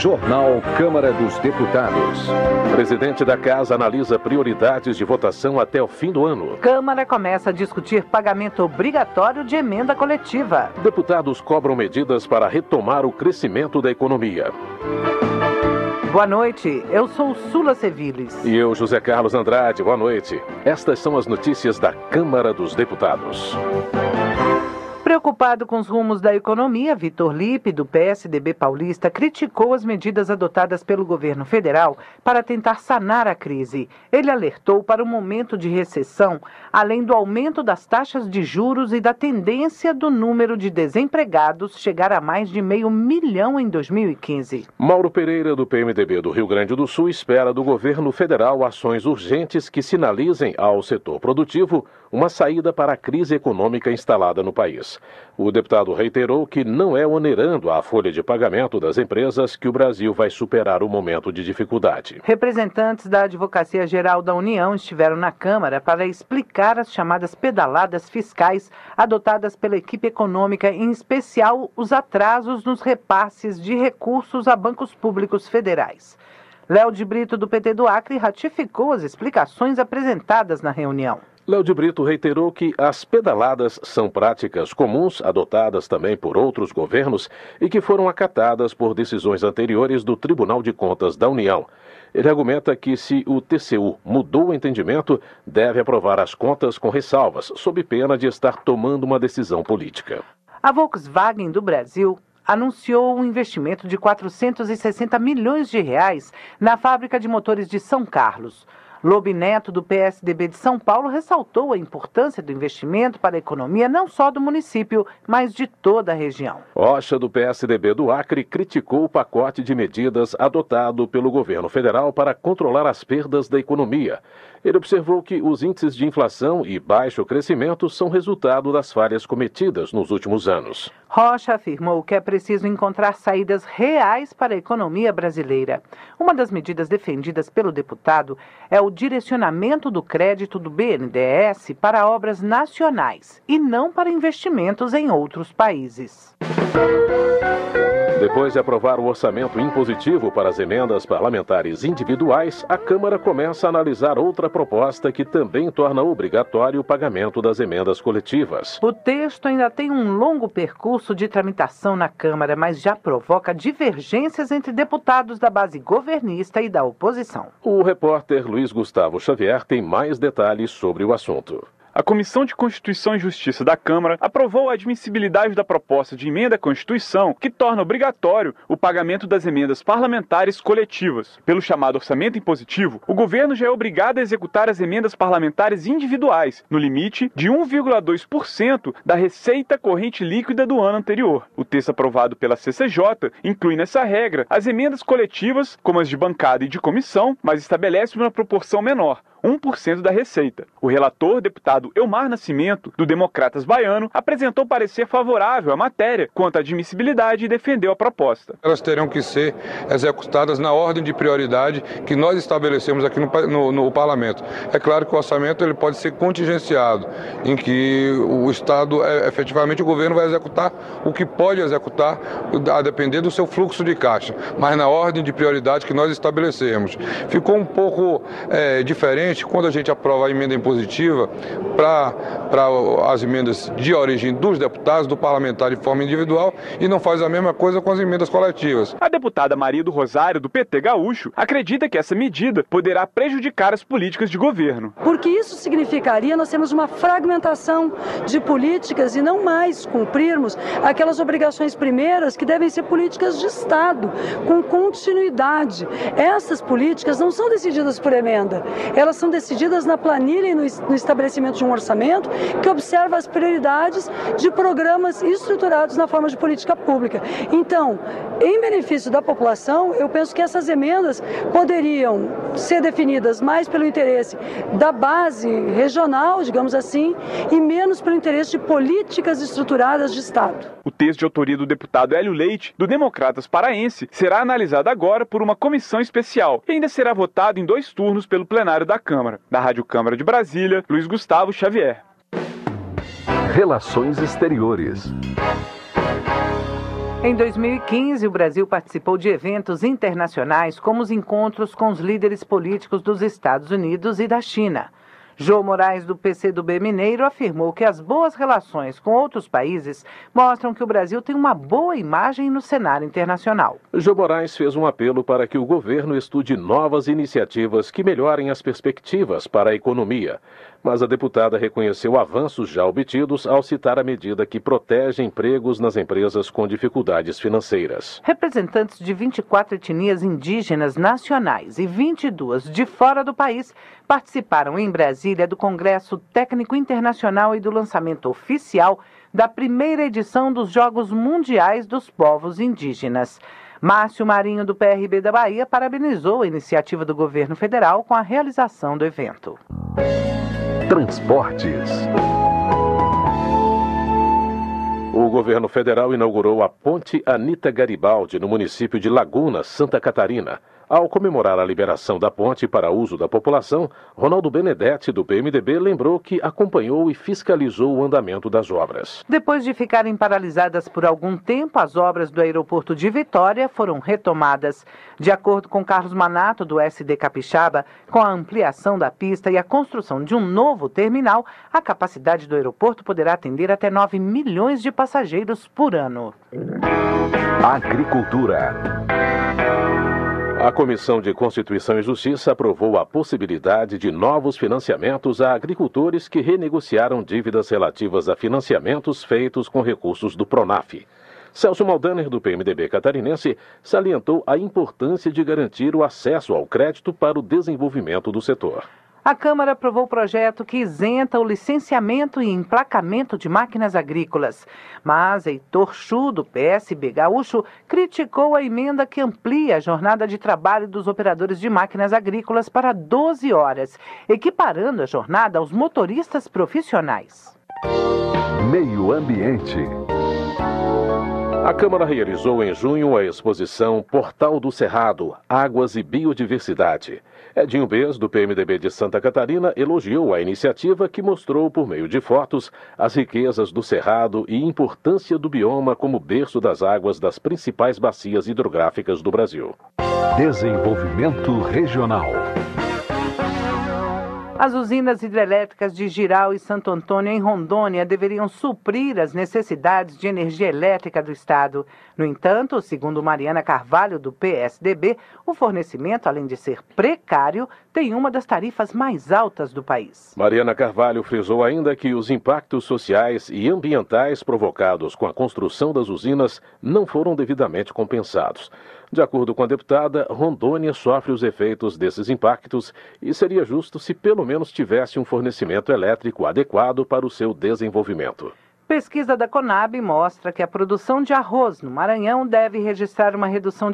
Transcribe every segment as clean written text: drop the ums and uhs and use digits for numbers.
Jornal Câmara dos Deputados. Presidente da Casa analisa prioridades de votação até o fim do ano. Câmara começa a discutir pagamento obrigatório de emenda coletiva. Deputados cobram medidas para retomar o crescimento da economia. Boa noite, eu sou Sula Seviles. E eu, José Carlos Andrade, boa noite. Estas são as notícias da Câmara dos Deputados. Preocupado com os rumos da economia, Vitor Lippe, do PSDB paulista, criticou as medidas adotadas pelo governo federal para tentar sanar a crise. Ele alertou para um momento de recessão, além do aumento das taxas de juros e da tendência do número de desempregados chegar a mais de 500 mil em 2015. Mauro Pereira, do PMDB do Rio Grande do Sul, espera do governo federal ações urgentes que sinalizem ao setor produtivo uma saída para a crise econômica instalada no país. O deputado reiterou que não é onerando a folha de pagamento das empresas que o Brasil vai superar o momento de dificuldade. Representantes da Advocacia Geral da União estiveram na Câmara para explicar as chamadas pedaladas fiscais adotadas pela equipe econômica, em especial os atrasos nos repasses de recursos a bancos públicos federais. Léo de Brito, do PT do Acre, ratificou as explicações apresentadas na reunião. Léo de Brito reiterou que as pedaladas são práticas comuns adotadas também por outros governos e que foram acatadas por decisões anteriores do Tribunal de Contas da União. Ele argumenta que se o TCU mudou o entendimento, deve aprovar as contas com ressalvas, sob pena de estar tomando uma decisão política. A Volkswagen do Brasil anunciou um investimento de 460 milhões de reais na fábrica de motores de São Carlos. Lobe Neto, do PSDB de São Paulo, ressaltou a importância do investimento para a economia não só do município, mas de toda a região. Rocha, do PSDB do Acre, criticou o pacote de medidas adotado pelo governo federal para controlar as perdas da economia. Ele observou que os índices de inflação e baixo crescimento são resultado das falhas cometidas nos últimos anos. Rocha afirmou que é preciso encontrar saídas reais para a economia brasileira. Uma das medidas defendidas pelo deputado é o direcionamento do crédito do BNDES para obras nacionais e não para investimentos em outros países. Depois de aprovar o orçamento impositivo para as emendas parlamentares individuais, a Câmara começa a analisar outra proposta que também torna obrigatório o pagamento das emendas coletivas. O texto ainda tem um longo percurso de tramitação na Câmara, mas já provoca divergências entre deputados da base governista e da oposição. O repórter Luiz Gustavo Xavier tem mais detalhes sobre o assunto. A Comissão de Constituição e Justiça da Câmara aprovou a admissibilidade da proposta de emenda à Constituição que torna obrigatório o pagamento das emendas parlamentares coletivas. Pelo chamado orçamento impositivo, o governo já é obrigado a executar as emendas parlamentares individuais, no limite de 1,2% da receita corrente líquida do ano anterior. O texto aprovado pela CCJ inclui nessa regra as emendas coletivas, como as de bancada e de comissão, mas estabelece uma proporção menor, 1% da receita. O relator, deputado Elmar Nascimento, do Democratas Baiano, apresentou parecer favorável à matéria quanto à admissibilidade e defendeu a proposta. Elas terão que ser executadas na ordem de prioridade que nós estabelecemos aqui no Parlamento. É claro que o orçamento ele pode ser contingenciado, em que o Estado, efetivamente, o governo vai executar o que pode executar, a depender do seu fluxo de caixa, mas na ordem de prioridade que nós estabelecemos. Ficou um pouco diferente quando a gente aprova a emenda impositiva para as emendas de origem dos deputados, do parlamentar de forma individual, e não faz a mesma coisa com as emendas coletivas. A deputada Maria do Rosário, do PT Gaúcho, acredita que essa medida poderá prejudicar as políticas de governo. Porque isso significaria nós temos uma fragmentação de políticas e não mais cumprirmos aquelas obrigações primeiras que devem ser políticas de Estado, com continuidade. Essas políticas não são decididas por emenda, elas são decididas na planilha e no estabelecimento de um orçamento que observa as prioridades de programas estruturados na forma de política pública. Então, em benefício da população, eu penso que essas emendas poderiam ser definidas mais pelo interesse da base regional, digamos assim, e menos pelo interesse de políticas estruturadas de Estado. O texto de autoria do deputado Hélio Leite, do Democratas Paraense, será analisado agora por uma comissão especial e ainda será votado em 2 turnos pelo plenário da Câmara. Da Rádio Câmara de Brasília, Luiz Gustavo Xavier. Relações Exteriores. Em 2015, o Brasil participou de eventos internacionais como os encontros com os líderes políticos dos Estados Unidos e da China. Jô Moraes, do PCdoB Mineiro, afirmou que as boas relações com outros países mostram que o Brasil tem uma boa imagem no cenário internacional. Jô Moraes fez um apelo para que o governo estude novas iniciativas que melhorem as perspectivas para a economia. Mas a deputada reconheceu avanços já obtidos ao citar a medida que protege empregos nas empresas com dificuldades financeiras. Representantes de 24 etnias indígenas nacionais e 22 de fora do país participaram em Brasília do Congresso Técnico Internacional e do lançamento oficial da primeira edição dos Jogos Mundiais dos Povos Indígenas. Márcio Marinho, do PRB da Bahia, parabenizou a iniciativa do governo federal com a realização do evento. Transportes. O governo federal inaugurou a Ponte Anita Garibaldi, no município de Laguna, Santa Catarina. Ao comemorar a liberação da ponte para uso da população, Ronaldo Benedetti, do PMDB, lembrou que acompanhou e fiscalizou o andamento das obras. Depois de ficarem paralisadas por algum tempo, as obras do aeroporto de Vitória foram retomadas. De acordo com Carlos Manato, do SD Capixaba, com a ampliação da pista e a construção de um novo terminal, a capacidade do aeroporto poderá atender até 9 milhões de passageiros por ano. Agricultura. A Comissão de Constituição e Justiça aprovou a possibilidade de novos financiamentos a agricultores que renegociaram dívidas relativas a financiamentos feitos com recursos do Pronaf. Celso Maldaner, do PMDB catarinense, salientou a importância de garantir o acesso ao crédito para o desenvolvimento do setor. A Câmara aprovou o projeto que isenta o licenciamento e emplacamento de máquinas agrícolas. Mas Heitor Chu, do PSB gaúcho, criticou a emenda que amplia a jornada de trabalho dos operadores de máquinas agrícolas para 12 horas, equiparando a jornada aos motoristas profissionais. Meio Ambiente. A Câmara realizou em junho a exposição Portal do Cerrado, Águas e Biodiversidade. Edinho Bez, do PMDB de Santa Catarina, elogiou a iniciativa que mostrou, por meio de fotos, as riquezas do Cerrado e importância do bioma como berço das águas das principais bacias hidrográficas do Brasil. Desenvolvimento regional. As usinas hidrelétricas de Jirau e Santo Antônio, em Rondônia, deveriam suprir as necessidades de energia elétrica do estado. No entanto, segundo Mariana Carvalho, do PSDB, o fornecimento, além de ser precário, tem uma das tarifas mais altas do país. Mariana Carvalho frisou ainda que os impactos sociais e ambientais provocados com a construção das usinas não foram devidamente compensados. De acordo com a deputada, Rondônia sofre os efeitos desses impactos e seria justo se pelo menos tivesse um fornecimento elétrico adequado para o seu desenvolvimento. Pesquisa da Conab mostra que a produção de arroz no Maranhão deve registrar uma redução de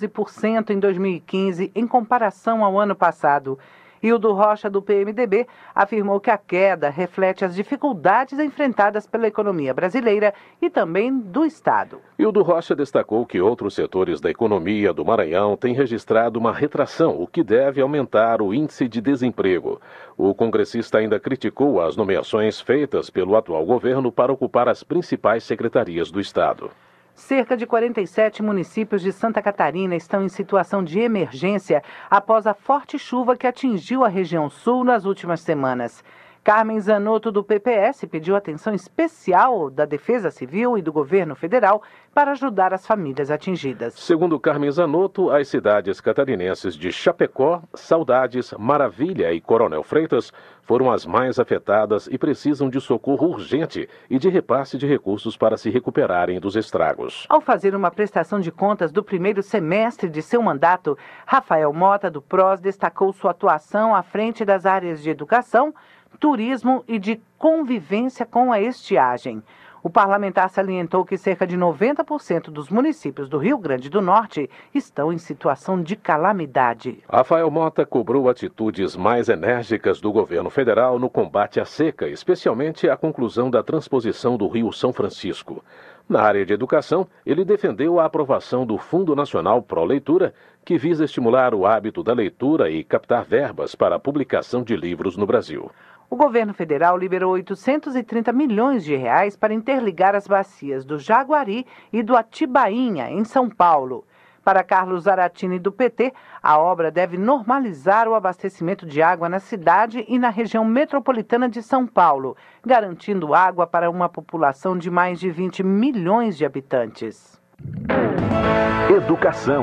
14% em 2015 em comparação ao ano passado. Hildo Rocha, do PMDB, afirmou que a queda reflete as dificuldades enfrentadas pela economia brasileira e também do estado. Hildo Rocha destacou que outros setores da economia do Maranhão têm registrado uma retração, o que deve aumentar o índice de desemprego. O congressista ainda criticou as nomeações feitas pelo atual governo para ocupar as principais secretarias do estado. Cerca de 47 municípios de Santa Catarina estão em situação de emergência após a forte chuva que atingiu a região sul nas últimas semanas. Carmen Zanotto, do PPS, pediu atenção especial da Defesa Civil e do governo federal para ajudar as famílias atingidas. Segundo Carmen Zanotto, as cidades catarinenses de Chapecó, Saudades, Maravilha e Coronel Freitas foram as mais afetadas e precisam de socorro urgente e de repasse de recursos para se recuperarem dos estragos. Ao fazer uma prestação de contas do primeiro semestre de seu mandato, Rafael Mota, do PROS, destacou sua atuação à frente das áreas de educação, turismo e de convivência com a estiagem. O parlamentar salientou que cerca de 90% dos municípios do Rio Grande do Norte estão em situação de calamidade. Rafael Mota cobrou atitudes mais enérgicas do governo federal no combate à seca, especialmente a conclusão da transposição do Rio São Francisco. Na área de educação, ele defendeu a aprovação do Fundo Nacional Pro Leitura, que visa estimular o hábito da leitura e captar verbas para a publicação de livros no Brasil. O governo federal liberou 830 milhões de reais para interligar as bacias do Jaguari e do Atibainha, em São Paulo. Para Carlos Zaratini, do PT, a obra deve normalizar o abastecimento de água na cidade e na região metropolitana de São Paulo, garantindo água para uma população de mais de 20 milhões de habitantes. Educação.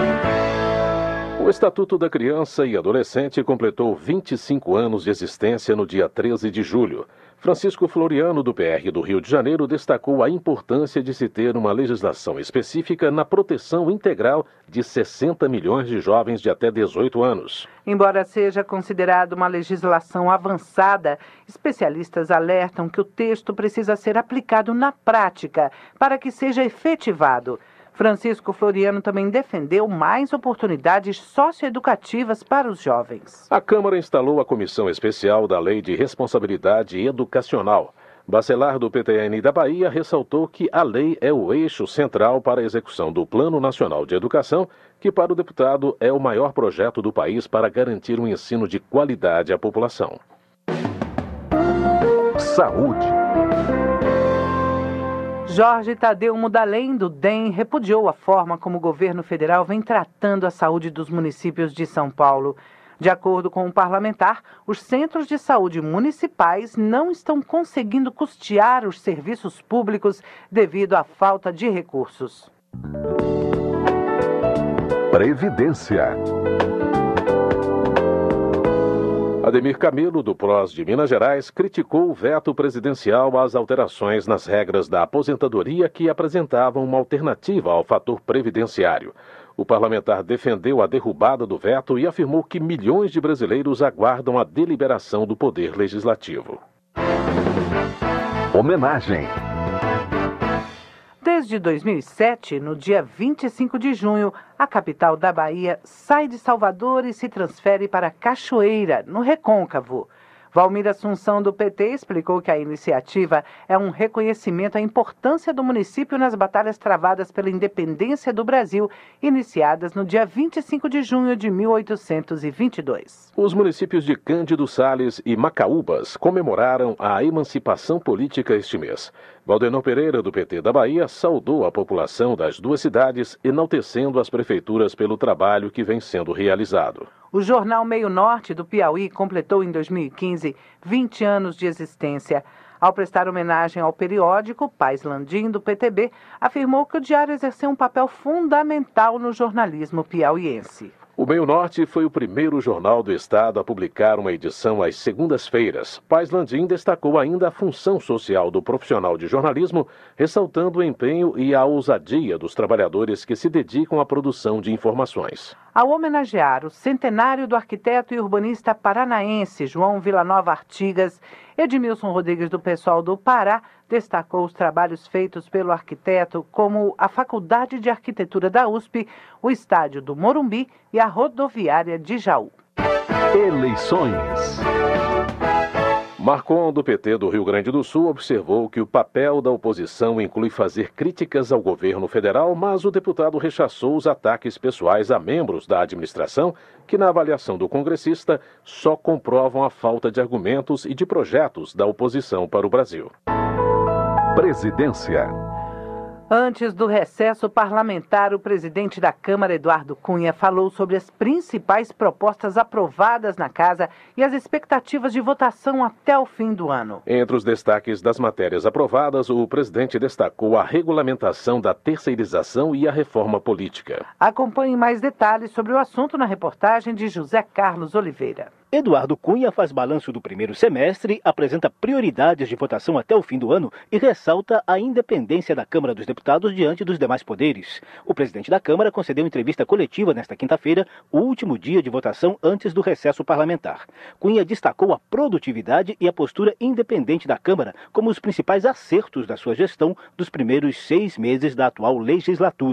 O Estatuto da Criança e Adolescente completou 25 anos de existência no dia 13 de julho. Francisco Floriano, do PR do Rio de Janeiro, destacou a importância de se ter uma legislação específica na proteção integral de 60 milhões de jovens de até 18 anos. Embora seja considerado uma legislação avançada, especialistas alertam que o texto precisa ser aplicado na prática para que seja efetivado. Francisco Floriano também defendeu mais oportunidades socioeducativas para os jovens. A Câmara instalou a Comissão Especial da Lei de Responsabilidade Educacional. Bacelar, do PTN da Bahia, ressaltou que a lei é o eixo central para a execução do Plano Nacional de Educação, que para o deputado é o maior projeto do país para garantir um ensino de qualidade à população. Saúde. Jorge Tadeu Mudalém, do DEM, repudiou a forma como o governo federal vem tratando a saúde dos municípios de São Paulo. De acordo com o parlamentar, os centros de saúde municipais não estão conseguindo custear os serviços públicos devido à falta de recursos. Previdência. Ademir Camilo, do PROS de Minas Gerais, criticou o veto presidencial às alterações nas regras da aposentadoria que apresentavam uma alternativa ao fator previdenciário. O parlamentar defendeu a derrubada do veto e afirmou que milhões de brasileiros aguardam a deliberação do Poder Legislativo. Homenagem. Desde 2007, no dia 25 de junho, a capital da Bahia sai de Salvador e se transfere para Cachoeira, no Recôncavo. Valmir Assunção, do PT, explicou que a iniciativa é um reconhecimento à importância do município nas batalhas travadas pela independência do Brasil, iniciadas no dia 25 de junho de 1822. Os municípios de Cândido Sales e Macaúbas comemoraram a emancipação política este mês. Valdenor Pereira, do PT da Bahia, saudou a população das duas cidades, enaltecendo as prefeituras pelo trabalho que vem sendo realizado. O jornal Meio Norte, do Piauí, completou em 2015 20 anos de existência. Ao prestar homenagem ao periódico, Paz Landim, do PTB, afirmou que o diário exerceu um papel fundamental no jornalismo piauiense. O Meio Norte foi o primeiro jornal do estado a publicar uma edição às segundas-feiras. Paz Landim destacou ainda a função social do profissional de jornalismo, ressaltando o empenho e a ousadia dos trabalhadores que se dedicam à produção de informações. Ao homenagear o centenário do arquiteto e urbanista paranaense João Villanova Artigas, Edmilson Rodrigues, do PSOL do Pará, destacou os trabalhos feitos pelo arquiteto, como a Faculdade de Arquitetura da USP, o Estádio do Morumbi e a Rodoviária de Jaú. Eleições. Marcon, do PT do Rio Grande do Sul, observou que o papel da oposição inclui fazer críticas ao governo federal, mas o deputado rechaçou os ataques pessoais a membros da administração, que, na avaliação do congressista, só comprovam a falta de argumentos e de projetos da oposição para o Brasil. Presidência. Antes do recesso parlamentar, o presidente da Câmara, Eduardo Cunha, falou sobre as principais propostas aprovadas na Casa e as expectativas de votação até o fim do ano. Entre os destaques das matérias aprovadas, o presidente destacou a regulamentação da terceirização e a reforma política. Acompanhe mais detalhes sobre o assunto na reportagem de José Carlos Oliveira. Eduardo Cunha faz balanço do primeiro semestre, apresenta prioridades de votação até o fim do ano e ressalta a independência da Câmara dos Deputados diante dos demais poderes. O presidente da Câmara concedeu entrevista coletiva nesta quinta-feira, o último dia de votação antes do recesso parlamentar. Cunha destacou a produtividade e a postura independente da Câmara como os principais acertos da sua gestão dos primeiros 6 meses da atual legislatura.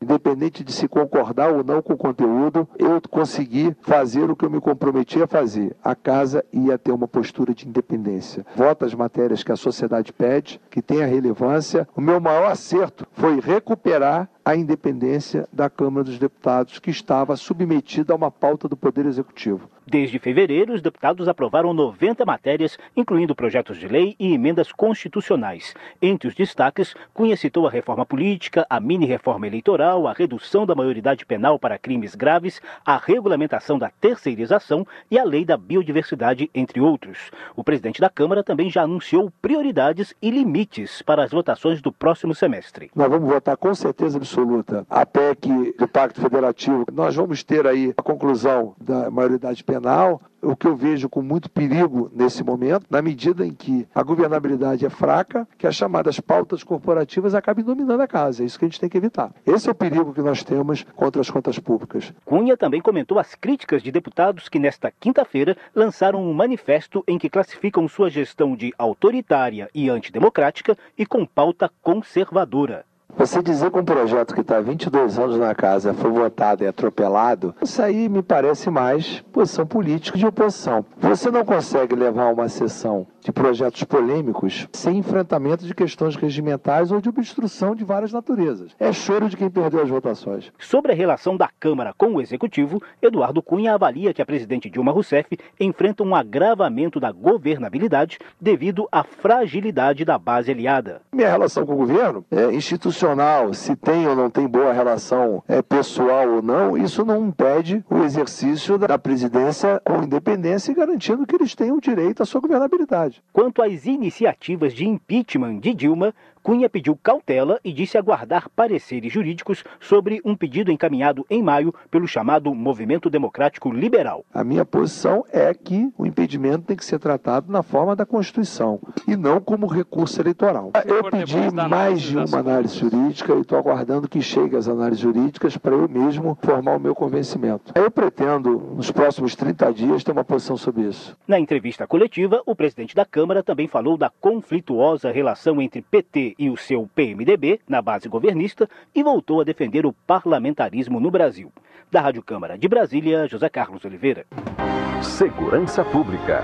independente de se concordar ou não com o conteúdo, eu consegui fazer o que eu me comprometi a fazer. A casa ia ter uma postura de independência. Vota as matérias que a sociedade pede, que tenha relevância. O meu maior acerto foi recuperar a independência da Câmara dos Deputados, que estava submetida a uma pauta do Poder Executivo. Desde fevereiro, os deputados aprovaram 90 matérias, incluindo projetos de lei e emendas constitucionais. Entre os destaques, Cunha citou a reforma política, a mini-reforma eleitoral, a redução da maioridade penal para crimes graves, a regulamentação da terceirização e a lei da biodiversidade, entre outros. O presidente da Câmara também já anunciou prioridades e limites para as votações do próximo semestre. Nós vamos votar com certeza absoluta a PEC do Pacto Federativo. Nós vamos ter aí a conclusão da maioridade penal, o que eu vejo com muito perigo nesse momento, na medida em que a governabilidade é fraca, que as chamadas pautas corporativas acabem dominando a casa. É isso que a gente tem que evitar. Esse é o perigo que nós temos contra as contas públicas. Cunha também comentou as críticas de deputados que nesta quinta-feira lançaram um manifesto em que classificam sua gestão de autoritária e antidemocrática e com pauta conservadora. Você dizer que um projeto que está há 22 anos na casa foi votado e atropelado, isso aí me parece mais posição política de oposição. Você não consegue levar uma sessão de projetos polêmicos sem enfrentamento de questões regimentais ou de obstrução de várias naturezas. É choro de quem perdeu as votações. Sobre a relação da Câmara com o Executivo, Eduardo Cunha avalia que a presidente Dilma Rousseff enfrenta um agravamento da governabilidade devido à fragilidade da base aliada. Minha relação com o governo é institucional, se tem ou não tem boa relação pessoal ou não, isso não impede o exercício da presidência com independência e garantindo que eles tenham direito à sua governabilidade. Quanto às iniciativas de impeachment de Dilma, Cunha pediu cautela e disse aguardar pareceres jurídicos sobre um pedido encaminhado em maio pelo chamado Movimento Democrático Liberal. A minha posição é que o impedimento tem que ser tratado na forma da Constituição e não como recurso eleitoral. Eu pedi mais de uma análise jurídica e estou aguardando que chegue as análises jurídicas para eu mesmo formar o meu convencimento. Eu pretendo, nos próximos 30 dias, ter uma posição sobre isso. Na entrevista coletiva, o presidente da Câmara também falou da conflituosa relação entre PT e o seu PMDB na base governista e voltou a defender o parlamentarismo no Brasil. Da Rádio Câmara de Brasília, José Carlos Oliveira. Segurança Pública.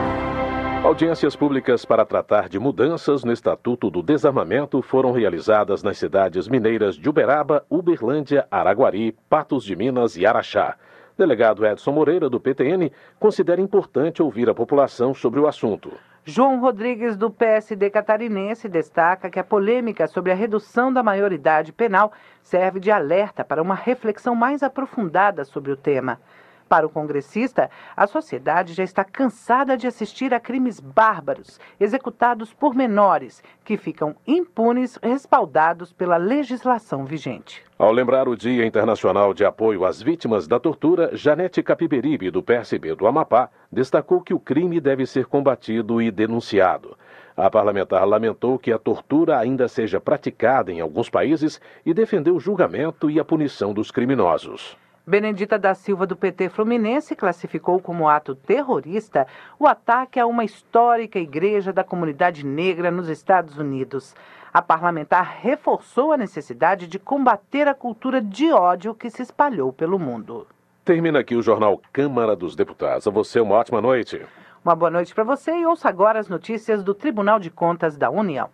Audiências públicas para tratar de mudanças no Estatuto do Desarmamento foram realizadas nas cidades mineiras de Uberaba, Uberlândia, Araguari, Patos de Minas e Araxá. Delegado Edson Moreira, do PTN, considera importante ouvir a população sobre o assunto. João Rodrigues, do PSD catarinense, destaca que a polêmica sobre a redução da maioridade penal serve de alerta para uma reflexão mais aprofundada sobre o tema. Para o congressista, a sociedade já está cansada de assistir a crimes bárbaros executados por menores, que ficam impunes, respaldados pela legislação vigente. Ao lembrar o Dia Internacional de Apoio às Vítimas da Tortura, Janete Capiberibe, do PSB do Amapá, destacou que o crime deve ser combatido e denunciado. A parlamentar lamentou que a tortura ainda seja praticada em alguns países e defendeu o julgamento e a punição dos criminosos. Benedita da Silva, do PT Fluminense, classificou como ato terrorista o ataque a uma histórica igreja da comunidade negra nos Estados Unidos. A parlamentar reforçou a necessidade de combater a cultura de ódio que se espalhou pelo mundo. Termina aqui o Jornal Câmara dos Deputados. A você uma ótima noite. Uma boa noite para você e ouça agora as notícias do Tribunal de Contas da União.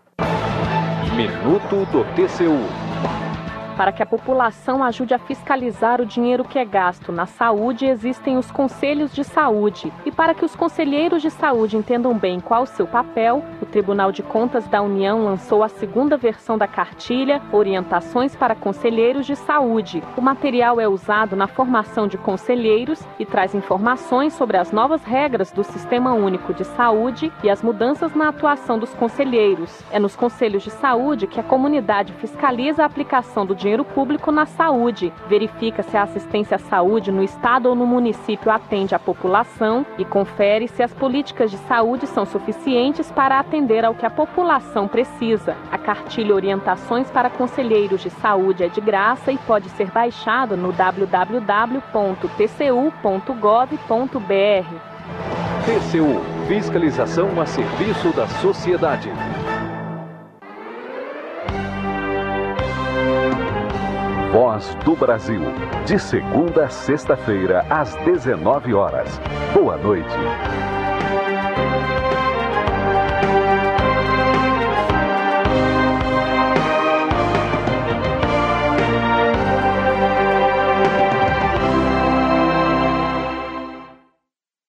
Minuto do TCU. Para que a população ajude a fiscalizar o dinheiro que é gasto na saúde, existem os conselhos de saúde. E para que os conselheiros de saúde entendam bem qual o seu papel, o Tribunal de Contas da União lançou a segunda versão da cartilha Orientações para Conselheiros de Saúde. O material é usado na formação de conselheiros e traz informações sobre as novas regras do Sistema Único de Saúde e as mudanças na atuação dos conselheiros. É nos conselhos de saúde que a comunidade fiscaliza a aplicação do dinheiro público na saúde, verifica se a assistência à saúde no estado ou no município atende à população e confere se as políticas de saúde são suficientes para atender ao que a população precisa. A cartilha Orientações para Conselheiros de Saúde é de graça e pode ser baixada no www.tcu.gov.br. TCU, fiscalização a serviço da sociedade. Voz do Brasil, de segunda a sexta-feira, às 19 horas. Boa noite.